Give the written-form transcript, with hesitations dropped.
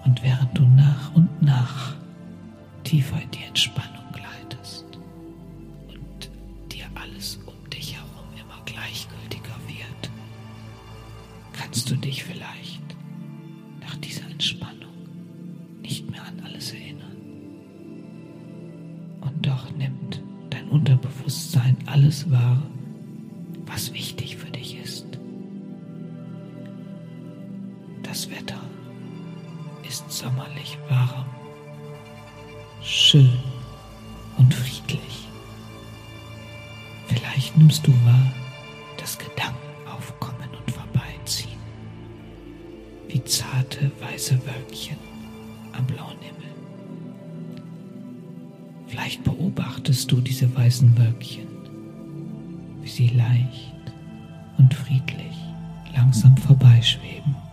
Und während du nach und nach tiefer in die Entspannung gleitest und dir alles um dich herum immer gleichgültiger wird, kannst du dich vielleicht nach dieser Entspannung nicht mehr an alles erinnern. Und doch nimmt dein Unterbewusstsein alles wahr, was wichtig für dich ist. Das Wetter ist sommerlich warm, schön und friedlich. Vielleicht nimmst du wahr, dass Gedanken aufkommen und vorbeiziehen, wie zarte weiße Wölkchen am blauen Himmel. Vielleicht beobachtest du diese weißen Wölkchen, wie sie leicht und friedlich langsam vorbeischweben.